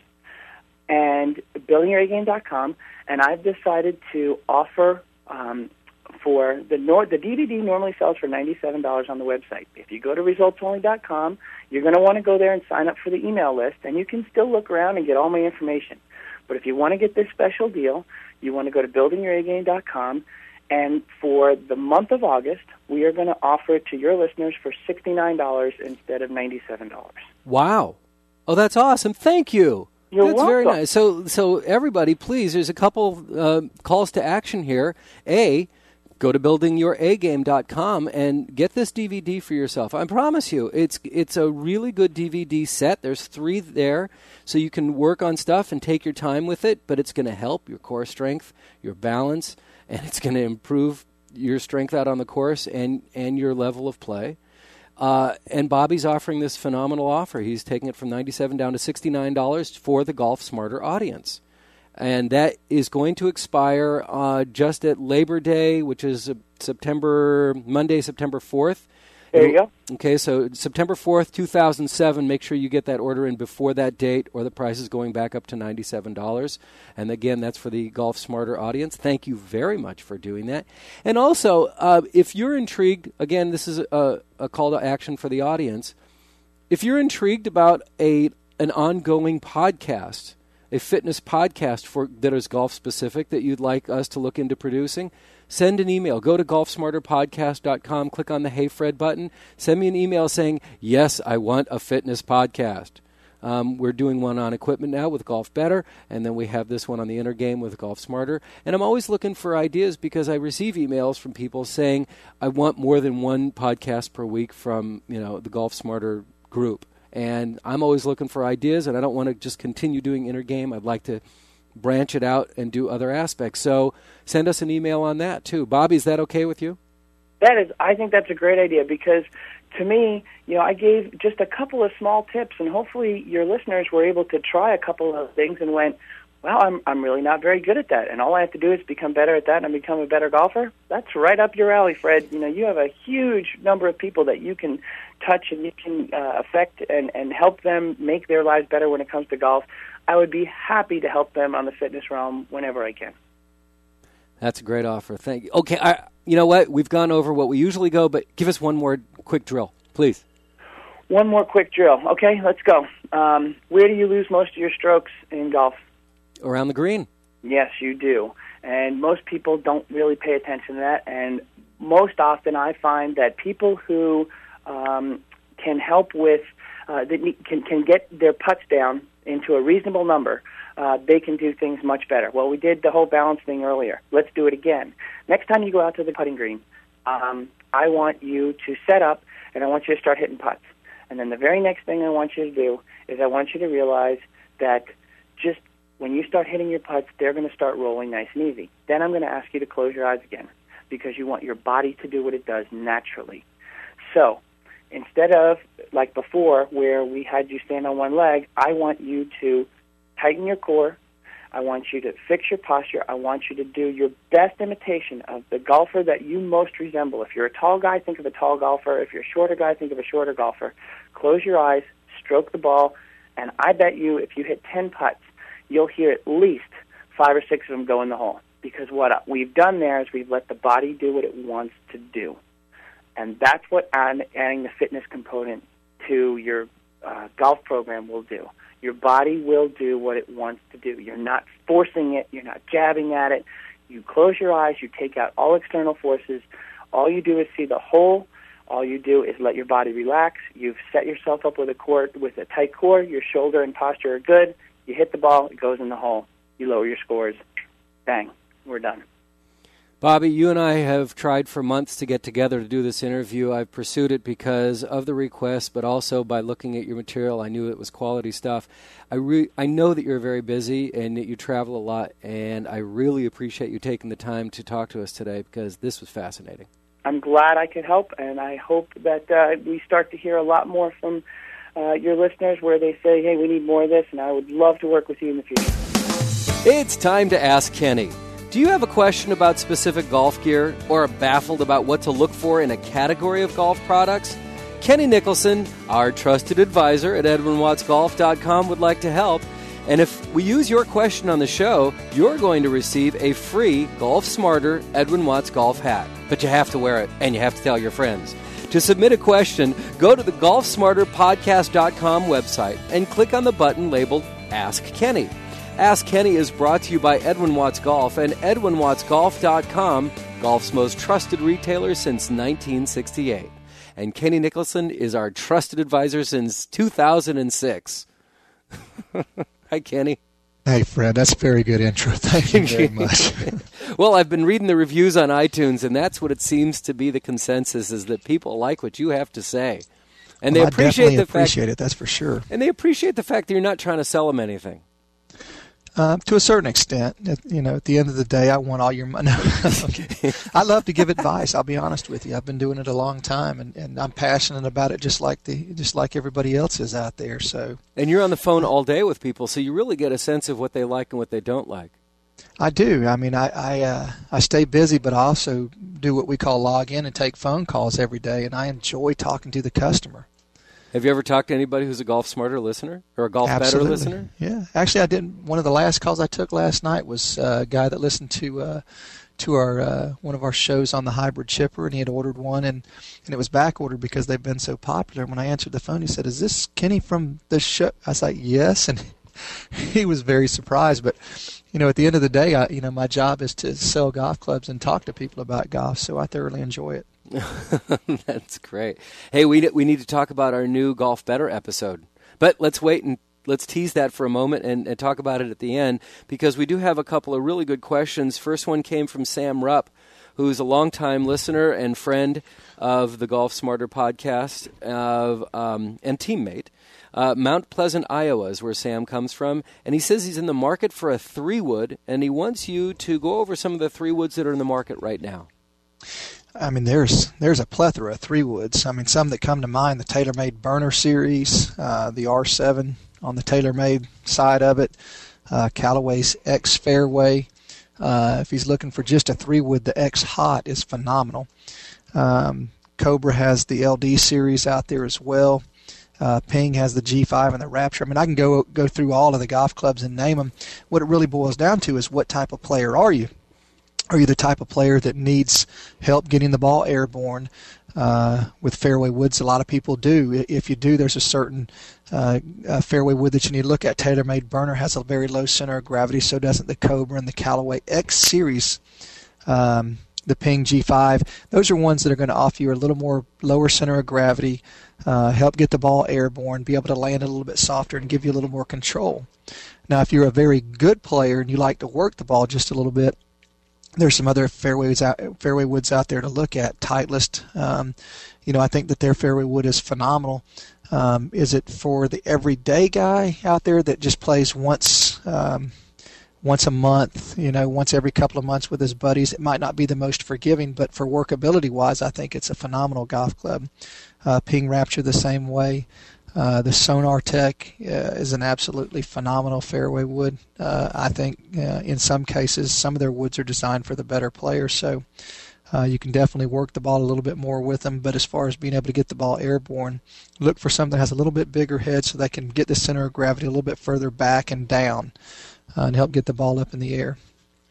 D: and building your a game dot com, and I've decided to offer um, for the nor- the D V D normally sells for ninety-seven dollars on the website. If you go to results only dot com, you're going to want to go there and sign up for the email list, and you can still look around and get all my information. But if you want to get this special deal, you want to go to building your a game dot com, and for the month of August, we are going to offer it to your listeners for sixty-nine dollars instead of ninety-seven dollars.
A: Wow. Oh, that's awesome. Thank you.
D: You're
A: That's
D: welcome.
A: very nice. So, so everybody, please, there's a couple uh, calls to action here. A, go to building your a game dot com and get this D V D for yourself. I promise you, it's it's a really good D V D set. There's three there, so you can work on stuff and take your time with it, but it's going to help your core strength, your balance, and it's going to improve your strength out on the course and, and your level of play. Uh, and Bobby's offering this phenomenal offer. He's taking it from ninety-seven dollars down to sixty-nine dollars for the Golf Smarter audience. And that is going to expire uh, just at Labor Day, which is uh, September Monday, September fourth.
D: There you go.
A: Okay, so September fourth, two thousand seven, make sure you get that order in before that date or the price is going back up to ninety-seven dollars. And again, that's for the Golf Smarter audience. Thank you very much for doing that. And also, uh, if you're intrigued, again, this is a, a call to action for the audience. If you're intrigued about a an ongoing podcast, a fitness podcast for that is golf specific that you'd like us to look into producing, send an email. Go to golf smarter podcast dot com, click on the Hey Fred button, send me an email saying, yes, I want a fitness podcast. Um, we're doing one on equipment now with Golf Better, and then we have this one on the inner game with Golf Smarter. And I'm always looking for ideas because I receive emails from people saying, I want more than one podcast per week from, you know, the Golf Smarter group. And I'm always looking for ideas, and I don't want to just continue doing inner game. I'd like to branch it out and do other aspects. So send us an email on that, too. Bobby, is that okay with you?
D: That is, I think that's a great idea because, to me, you know, I gave just a couple of small tips, and hopefully your listeners were able to try a couple of things and went, well, I'm I'm really not very good at that, and all I have to do is become better at that and become a better golfer. That's right up your alley, Fred. You know, you have a huge number of people that you can touch and you can uh, affect and, and help them make their lives better when it comes to golf. I would be happy to help them on the fitness realm whenever I can.
A: That's a great offer. Thank you. Okay, I, you know what? We've gone over what we usually go, but give us one more quick drill, please.
D: One more quick drill. Okay, let's go. Um, where do you lose most of your strokes in golf?
A: Around the green.
D: Yes, you do. And most people don't really pay attention to that. And most often I find that people who um, can help with, uh, that can, can get their putts down into a reasonable number, uh, they can do things much better. Well, we did the whole balance thing earlier. Let's do it again. Next time you go out to the putting green, um, I want you to set up, and I want you to start hitting putts. And then the very next thing I want you to do is I want you to realize that just when you start hitting your putts, they're going to start rolling nice and easy. Then I'm going to ask you to close your eyes again because you want your body to do what it does naturally. So instead of, like before, where we had you stand on one leg, I want you to tighten your core. I want you to fix your posture. I want you to do your best imitation of the golfer that you most resemble. If you're a tall guy, think of a tall golfer. If you're a shorter guy, think of a shorter golfer. Close your eyes, stroke the ball, and I bet you if you hit ten putts, you'll hear at least five or six of them go in the hole. Because what we've done there is we've let the body do what it wants to do. And that's what adding the fitness component to your uh, golf program will do. Your body will do what it wants to do. You're not forcing it. You're not jabbing at it. You close your eyes. You take out all external forces. All you do is see the hole. All you do is let your body relax. You've set yourself up with a core, with a tight core. Your shoulder and posture are good. You hit the ball. It goes in the hole. You lower your scores. Bang. We're done.
A: Bobby, you and I have tried for months to get together to do this interview. I've pursued it because of the request, but also by looking at your material, I knew it was quality stuff. I re- I know that you're very busy and that you travel a lot, and I really appreciate you taking the time to talk to us today because this was fascinating. I'm glad I could help, and I hope that uh, we start to hear a lot more from uh, your listeners where they say, hey, we need more of this, and I would love to work with you in the future. It's time to Ask Kenny. Do you have a question about specific golf gear or are baffled about what to look for in a category of golf products? Kenny Nicholson, our trusted advisor at edwin watts golf dot com, would like to help. And if we use your question on the show, you're going to receive a free Golf Smarter Edwin Watts golf hat. But you have to wear it, and you have to tell your friends. To submit a question, go to the golf smarter podcast dot com website and click on the button labeled Ask Kenny. Ask Kenny is brought to you by Edwin Watts Golf and edwin watts golf dot com, golf's most trusted retailer since nineteen sixty-eight. And Kenny Nicholson is our trusted advisor since two thousand six. Hi, Kenny.
E: Hey, Fred. That's a very good intro. Thank you very much.
A: Well, I've been reading the reviews on iTunes, and that's what it seems to be the consensus, is that people like what you have to say. And
E: well,
A: they appreciate
E: I definitely
A: the
E: appreciate
A: fact,
E: it, that's for sure.
A: And they appreciate the fact that you're not trying to sell them anything.
E: Uh, to a certain extent, you know, at the end of the day, I want all your money. Okay. I love to give advice. I'll be honest with you. I've been doing it a long time, and, and I'm passionate about it, just like the just like everybody else is out there. So.
A: And you're on the phone all day with people, so you really get a sense of what they like and what they don't like.
E: I do. I mean, I I, uh, I stay busy, but I also do what we call log in and take phone calls every day, and I enjoy talking to the customer.
A: Have you ever talked to anybody who's a Golf Smarter listener or a Golf
E: Absolutely.
A: Better listener?
E: Yeah. Actually, I did. One of the last calls I took last night was uh, a guy that listened to uh, to our uh, one of our shows on the hybrid chipper, and he had ordered one, and, and it was back ordered because they've been so popular. And when I answered the phone, he said, "Is this Kenny from the show?" I was like, "Yes," and he was very surprised. But you know, at the end of the day, I, you know, my job is to sell golf clubs and talk to people about golf, so I thoroughly enjoy it.
A: That's great. Hey, we we need to talk about our new Golf Better episode. But let's wait and let's tease that for a moment and, and talk about it at the end, because we do have a couple of really good questions. First one came from Sam Rupp, who's a longtime listener and friend of the Golf Smarter podcast uh, um, and teammate. Uh, Mount Pleasant, Iowa is where Sam comes from, and he says he's in the market for a three-wood, and he wants you to go over some of the three-woods that are in the market right now.
E: I mean, there's there's a plethora of three-woods. I mean, some that come to mind, the TaylorMade Burner Series, uh, the R seven on the TaylorMade side of it, uh, Callaway's X Fairway. Uh, if he's looking for just a three-wood, the X Hot is phenomenal. Um, Cobra has the L D Series out there as well. Uh, Ping has the G five and the Rapture. I mean, I can go go through all of the golf clubs and name them. What it really boils down to is what type of player are you? Are you the type of player that needs help getting the ball airborne uh, with fairway woods? A lot of people do. If you do, there's a certain uh, uh, fairway wood that you need to look at. TaylorMade Burner has a very low center of gravity, so doesn't the Cobra and the Callaway X Series. Um, the Ping G five, those are ones that are going to offer you a little more lower center of gravity, uh, help get the ball airborne, be able to land a little bit softer, and give you a little more control. Now, if you're a very good player and you like to work the ball just a little bit, there's some other fairways out, fairway woods out there to look at. Titleist, um, you know, I think that their fairway wood is phenomenal. Um, is it for the everyday guy out there that just plays once um, once a month, you know, once every couple of months with his buddies? It might not be the most forgiving, but for workability-wise, I think it's a phenomenal golf club. Uh, Ping Rapture the same way. Uh, the Sonar Tech uh, is an absolutely phenomenal fairway wood. Uh, I think uh, in some cases some of their woods are designed for the better players, so uh, you can definitely work the ball a little bit more with them. But as far as being able to get the ball airborne, look for something that has a little bit bigger head so they can get the center of gravity a little bit further back and down uh, and help get the ball up in the air.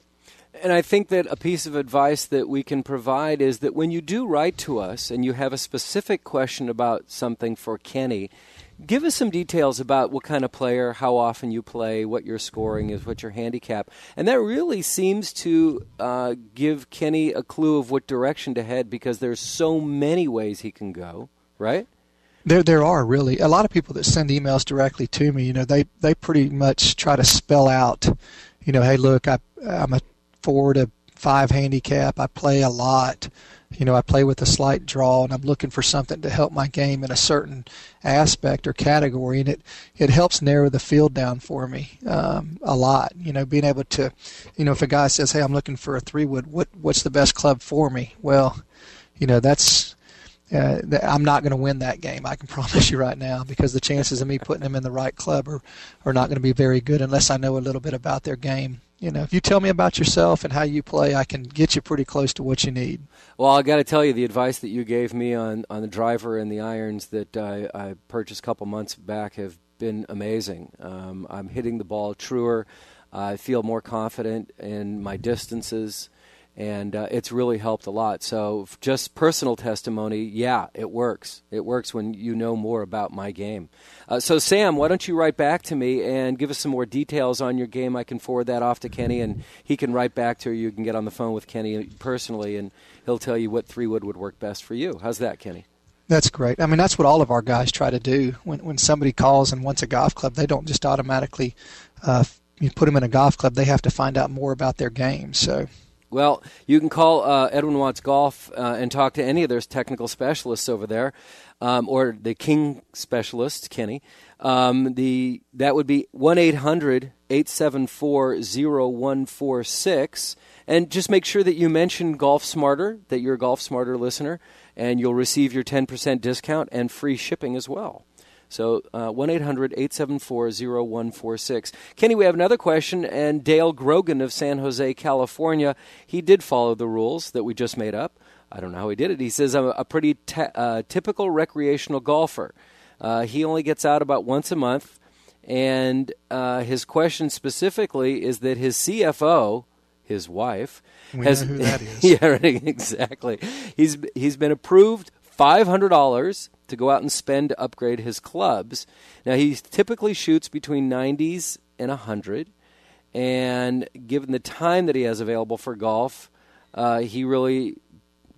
A: And I think that a piece of advice that we can provide is that when you do write to us and you have a specific question about something for Kenny, give us some details about what kind of player, how often you play, what your scoring is, what your handicap. And that really seems to uh, give Kenny a clue of what direction to head, because there's so many ways he can go, right?
E: There there are really. A lot of people that send emails directly to me, you know, they, they pretty much try to spell out, you know, hey, look, I, I'm a four to five handicap. I play a lot. You know, I play with a slight draw, and I'm looking for something to help my game in a certain aspect or category, and it, it helps narrow the field down for me um, a lot. You know, being able to, you know, if a guy says, hey, I'm looking for a three-wood, what what's the best club for me? Well, you know, that's uh, I'm not going to win that game, I can promise you right now, because the chances of me putting them in the right club are, are not going to be very good unless I know a little bit about their game. You know, if you tell me about yourself and how you play, I can get you pretty close to what you need.
A: Well, I got to tell you, the advice that you gave me on, on the driver and the irons that I, I purchased a couple months back have been amazing. Um, I'm hitting the ball truer. I feel more confident in my distances, and uh, it's really helped a lot. So just personal testimony, yeah, it works. It works when you know more about my game. Uh, so, Sam, why don't you write back to me and give us some more details on your game? I can forward that off to Kenny, and he can write back to you. You can get on the phone with Kenny personally, and he'll tell you what three-wood would work best for you. How's that, Kenny?
E: That's great. I mean, that's what all of our guys try to do. When when somebody calls and wants a golf club, they don't just automatically uh, you put them in a golf club. They have to find out more about their game. So.
A: Well, you can call uh, Edwin Watts Golf uh, and talk to any of their technical specialists over there, um, or the King specialist, Kenny. Um, the that would be one eight hundred eight seven four oh one four six. And just make sure that you mention Golf Smarter, that you're a Golf Smarter listener, and you'll receive your ten percent discount and free shipping as well. So uh, one eight hundred eight seven four oh one four six. Kenny, we have another question, and Dale Grogan of San Jose, California, he did follow the rules that we just made up. I don't know how he did it. He says, I'm a pretty t- uh, typical recreational golfer. Uh, he only gets out about once a month, and uh, his question specifically is that his C F O, his wife,
E: we
A: has,
E: know who that is.
A: Yeah, right, exactly. He's he's been approved five hundred dollars to go out and spend to upgrade his clubs. Now, he typically shoots between nineties and one hundred, and given the time that he has available for golf, uh, he really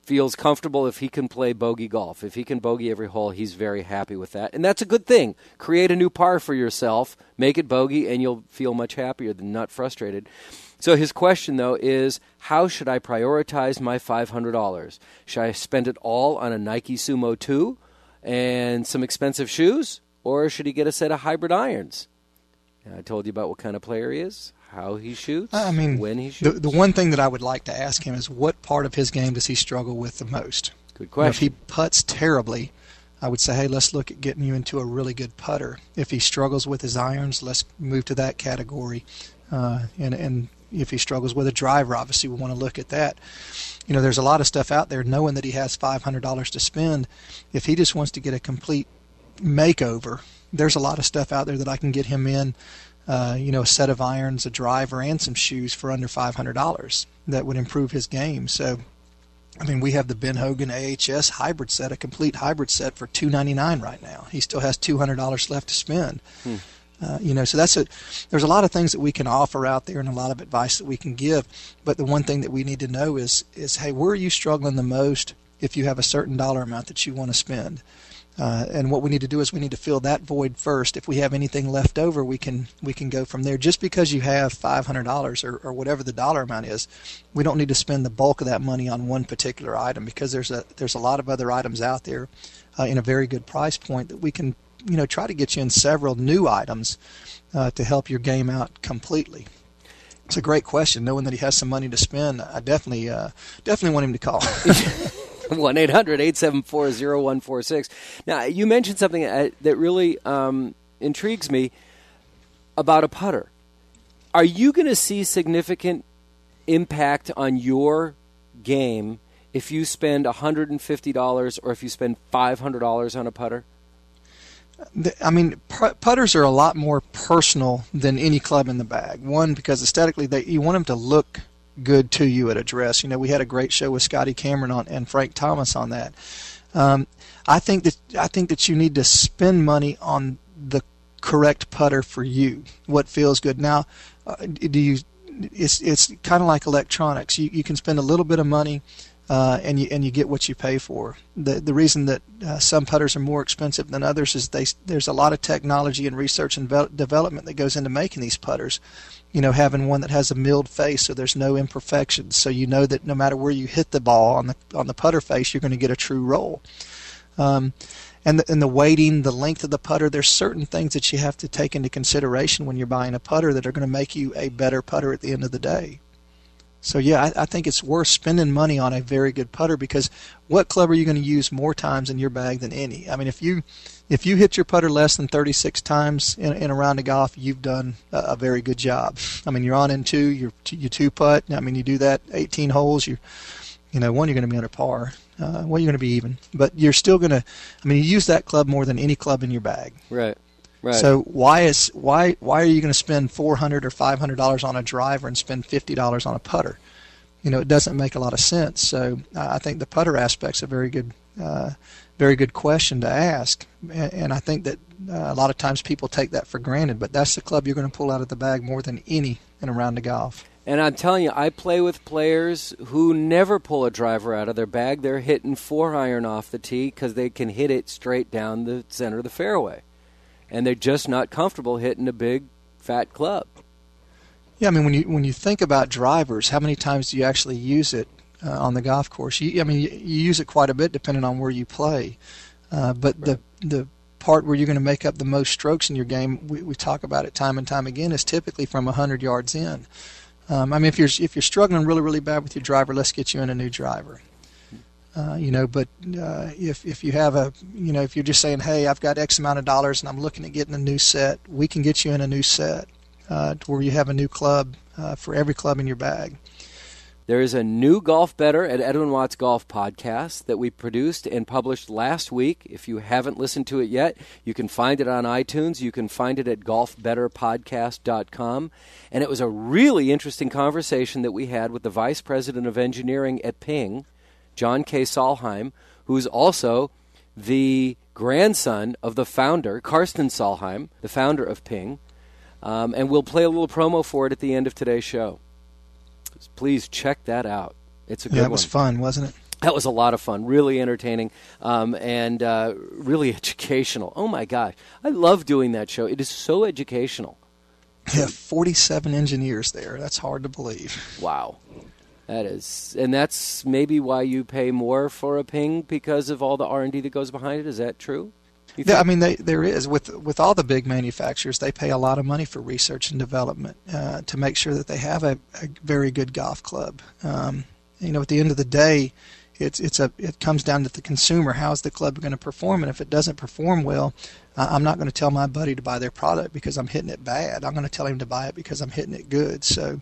A: feels comfortable if he can play bogey golf. If he can bogey every hole, he's very happy with that. And that's a good thing. Create a new par for yourself, make it bogey, and you'll feel much happier than not frustrated. So his question, though, is how should I prioritize my five hundred dollars? Should I spend it all on a Nike Sumo two and some expensive shoes? Or should he get a set of hybrid irons? And I told you about what kind of player he is, how he shoots,
E: I mean,
A: when he shoots.
E: The, the one thing that I would like to ask him is what part of his game does he struggle with the most?
A: Good question.
E: You know, if he putts terribly, I would say, hey, let's look at getting you into a really good putter. If he struggles with his irons, let's move to that category. Uh, and, and if he struggles with a driver, obviously we want to look at that. You know, there's a lot of stuff out there, knowing that he has five hundred dollars to spend. If he just wants to get a complete makeover, there's a lot of stuff out there that I can get him in, uh, you know, a set of irons, a driver, and some shoes for under five hundred dollars that would improve his game. So, I mean, we have the Ben Hogan A H S hybrid set, a complete hybrid set for two hundred ninety-nine dollars right now. He still has two hundred dollars left to spend. Hmm. Uh, you know, so that's a, there's a lot of things that we can offer out there and a lot of advice that we can give. But the one thing that we need to know is, is hey, where are you struggling the most if you have a certain dollar amount that you want to spend? Uh, and what we need to do is we need to fill that void first. If we have anything left over, we can we can go from there. Just because you have five hundred dollars or, or whatever the dollar amount is, we don't need to spend the bulk of that money on one particular item, because there's a there's a lot of other items out there uh, in a very good price point that we can, you know, try to get you in several new items uh, to help your game out completely. It's a great question. Knowing that he has some money to spend, I definitely uh, definitely want him to call.
A: one eight hundred eight seven four zero one four six. Now, you mentioned something that really um, intrigues me about a putter. Are you going to see significant impact on your game if you spend one hundred fifty dollars or if you spend five hundred dollars on a putter?
E: I mean, putters are a lot more personal than any club in the bag. One, because aesthetically, they, you want them to look good to you at address. You know, we had a great show with Scotty Cameron on, and Frank Thomas on that. Um, I think that I think that you need to spend money on the correct putter for you. What feels good. Now, uh, do you? It's it's kind of like electronics. You you can spend a little bit of money. Uh, and you and you get what you pay for. The the reason that uh, some putters are more expensive than others is they there's a lot of technology and research and ve- development that goes into making these putters. You know, having one that has a milled face so there's no imperfections, so you know that no matter where you hit the ball on the on the putter face, you're going to get a true roll. Um, and the, and the weighting, the length of the putter, there's certain things that you have to take into consideration when you're buying a putter that are going to make you a better putter at the end of the day. So, yeah, I, I think it's worth spending money on a very good putter, because what club are you going to use more times in your bag than any? I mean, if you if you hit your putter less than thirty-six times in, in a round of golf, you've done a, a very good job. I mean, you're on in two, you're, you two-putt. I mean, you do that eighteen holes, you you know, one, you're going to be under par. Uh, well, you're going to be even. But you're still going to, I mean, you use that club more than any club in your bag.
A: Right. Right.
E: So why is why why are you going to spend four hundred or five hundred dollars on a driver and spend fifty dollars on a putter? You know, it doesn't make a lot of sense. So I think the putter aspect's a very good, uh, very good question to ask, and, and I think that uh, a lot of times people take that for granted. But that's the club you're going to pull out of the bag more than any in a round of golf.
A: And I'm telling you, I play with players who never pull a driver out of their bag. They're hitting four iron off the tee because they can hit it straight down the center of the fairway. And they're just not comfortable hitting a big, fat club.
E: Yeah, I mean, when you when you think about drivers, how many times do you actually use it uh, on the golf course? You, I mean, you, you use it quite a bit depending on where you play. Uh, but right. the the part where you're going to make up the most strokes in your game, we, we talk about it time and time again, is typically from one hundred yards in. Um, I mean, if you're if you're struggling really really bad with your driver, let's get you in a new driver. Uh, you know, but uh, if if you have a, you know, if you're just saying, hey, I've got X amount of dollars and I'm looking at getting a new set, we can get you in a new set uh, to where you have a new club uh, for every club in your bag.
A: There is a new Golf Better at Edwin Watts Golf podcast that we produced and published last week. If you haven't listened to it yet, you can find it on iTunes. You can find it at golf better podcast dot com. And it was a really interesting conversation that we had with the Vice President of Engineering at Ping, John K. Solheim, who's also the grandson of the founder, Karsten Solheim, the founder of Ping. Um, and we'll play a little promo for it at the end of today's show. Please check that out. It's a good one.
E: Yeah, it was fun, wasn't it?
A: That was a lot of fun, really entertaining, um, and uh, really educational. Oh, my gosh. I love doing that show. It is so educational.
E: Yeah, forty-seven engineers there. That's hard to believe.
A: Wow. That is. And that's maybe why you pay more for a Ping, because of all the R and D that goes behind it. Is that true?
E: Yeah, I mean, they, there is. With with all the big manufacturers, they pay a lot of money for research and development uh, to make sure that they have a, a very good golf club. Um, you know, at the end of the day, It's it's a it comes down to the consumer. How's the club going to perform? And if it doesn't perform well, uh, I'm not going to tell my buddy to buy their product because I'm hitting it bad. I'm going to tell him to buy it because I'm hitting it good. So,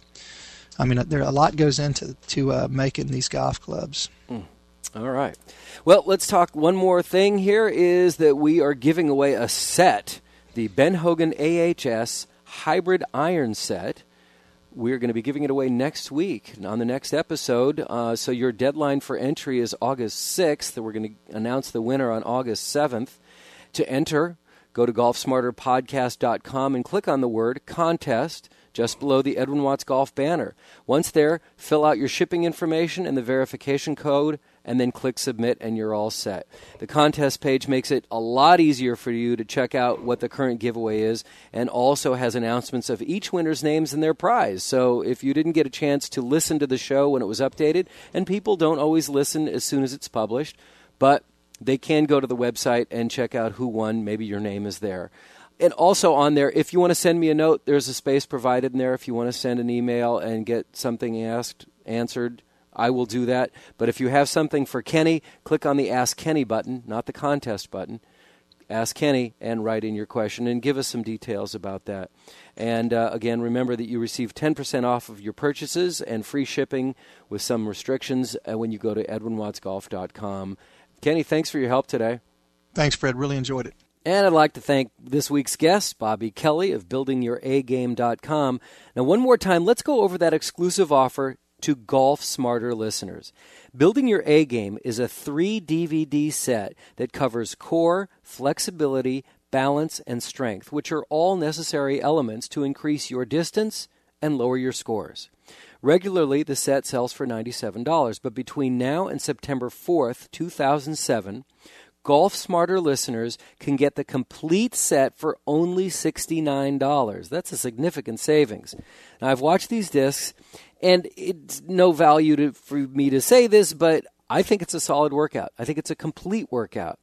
E: I mean, there a lot goes into to uh, making these golf clubs.
A: Mm. All right. Well, let's talk. One more thing here is that we are giving away a set, the Ben Hogan A H S Hybrid Iron Set. We're going to be giving it away next week on the next episode. Uh, so your deadline for entry is August sixth. We're going to announce the winner on August seventh. To enter, go to golf smarter podcast dot com and click on the word contest just below the Edwin Watts Golf banner. Once there, fill out your shipping information and the verification code, and then click submit, and you're all set. The contest page makes it a lot easier for you to check out what the current giveaway is, and also has announcements of each winner's names and their prize. So if you didn't get a chance to listen to the show when it was updated, and people don't always listen as soon as it's published, but they can go to the website and check out who won. Maybe your name is there. And also on there, if you want to send me a note, there's a space provided in there. If you want to send an email and get something asked, answered, I will do that. But if you have something for Kenny, click on the Ask Kenny button, not the contest button. Ask Kenny and write in your question and give us some details about that. And uh, again, remember that you receive ten percent off of your purchases and free shipping with some restrictions uh, when you go to edwin watts golf dot com. Kenny, thanks for your help today.
E: Thanks, Fred. Really enjoyed it.
A: And I'd like to thank this week's guest, Bobby Kelly of building your a game dot com. Now, one more time, let's go over that exclusive offer to Golf Smarter listeners. Building Your A-Game is a three D V D set that covers core, flexibility, balance, and strength, which are all necessary elements to increase your distance and lower your scores. Regularly, the set sells for ninety-seven dollars, but between now and September fourth, two thousand seven, Golf Smarter listeners can get the complete set for only sixty-nine dollars. That's a significant savings. Now, I've watched these discs, and it's no value to, for me to say this, but I think it's a solid workout. I think it's a complete workout.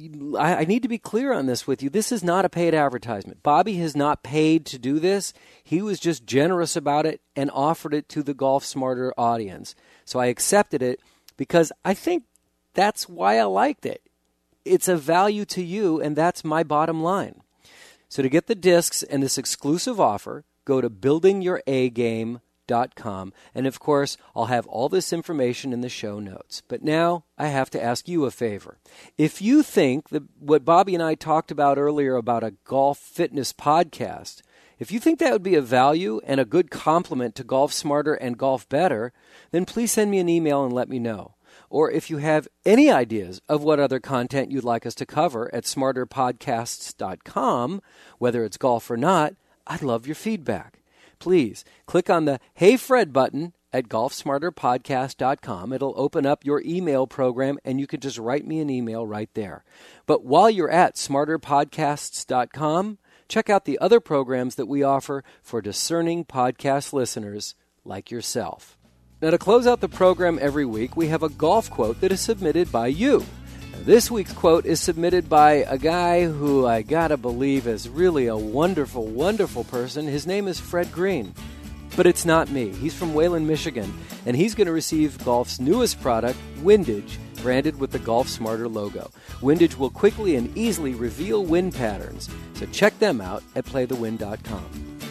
A: I, I need to be clear on this with you. This is not a paid advertisement. Bobby has not paid to do this. He was just generous about it and offered it to the Golf Smarter audience. So I accepted it because I think that's why I liked it. It's a value to you, and that's my bottom line. So to get the discs and this exclusive offer, go to building your a game dot com. And, of course, I'll have all this information in the show notes. But now I have to ask you a favor. If you think that what Bobby and I talked about earlier about a golf fitness podcast, if you think that would be a value and a good complement to Golf Smarter and Golf Better, then please send me an email and let me know. Or if you have any ideas of what other content you'd like us to cover at smarter podcasts dot com, whether it's golf or not, I'd love your feedback. Please click on the Hey Fred button at golf smarter podcast dot com. It'll open up your email program, and you can just write me an email right there. But while you're at smarter podcasts dot com, check out the other programs that we offer for discerning podcast listeners like yourself. Now, to close out the program every week, we have a golf quote that is submitted by you. Now, this week's quote is submitted by a guy who I gotta believe is really a wonderful, wonderful person. His name is Fred Green. But it's not me. He's from Wayland, Michigan, and he's going to receive golf's newest product, Windage, branded with the Golf Smarter logo. Windage will quickly and easily reveal wind patterns, so check them out at play the wind dot com.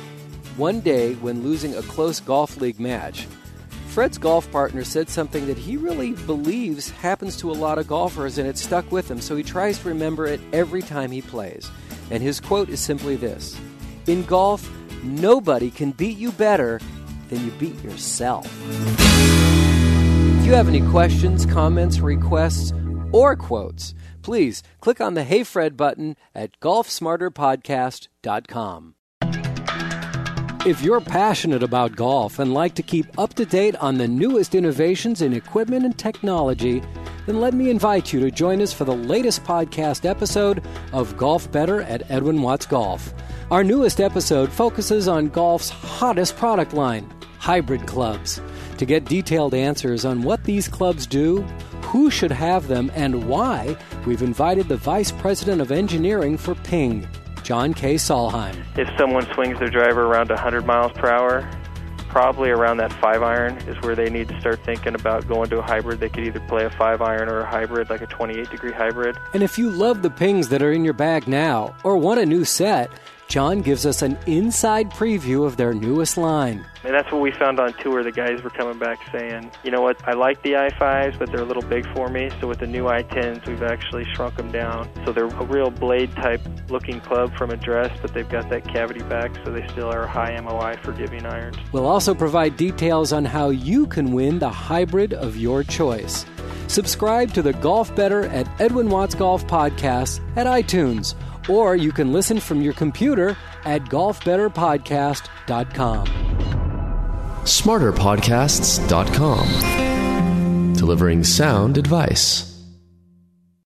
A: One day, when losing a close golf league match, Fred's golf partner said something that he really believes happens to a lot of golfers, and it stuck with him, so he tries to remember it every time he plays. And his quote is simply this: "In golf, nobody can beat you better than you beat yourself." If you have any questions, comments, requests, or quotes, please click on the Hey Fred button at golf smarter podcast dot com. If you're passionate about golf and like to keep up to date on the newest innovations in equipment and technology, then let me invite you to join us for the latest podcast episode of Golf Better at Edwin Watts Golf. Our newest episode focuses on golf's hottest product line, hybrid clubs. To get detailed answers on what these clubs do, who should have them, and why, we've invited the Vice President of Engineering for Ping, John K. Solheim.
F: If someone swings their driver around one hundred miles per hour, probably around that five iron is where they need to start thinking about going to a hybrid. They could either play a five iron or a hybrid, like a twenty-eight degree hybrid.
A: And if you love the pings that are in your bag now, or want a new set, John gives us an inside preview of their newest line.
F: And that's what we found on tour. The guys were coming back saying, you know what, I like the I fives, but they're a little big for me. So with the new I tens, we've actually shrunk them down. So they're a real blade-type looking club from address, but they've got that cavity back, so they still are high M O I forgiving irons.
A: We'll also provide details on how you can win the hybrid of your choice. Subscribe to the Golf Better at Edwin Watts Golf podcast at iTunes, or you can listen from your computer at golf better podcast dot com.
B: smarter podcasts dot com. Delivering sound advice.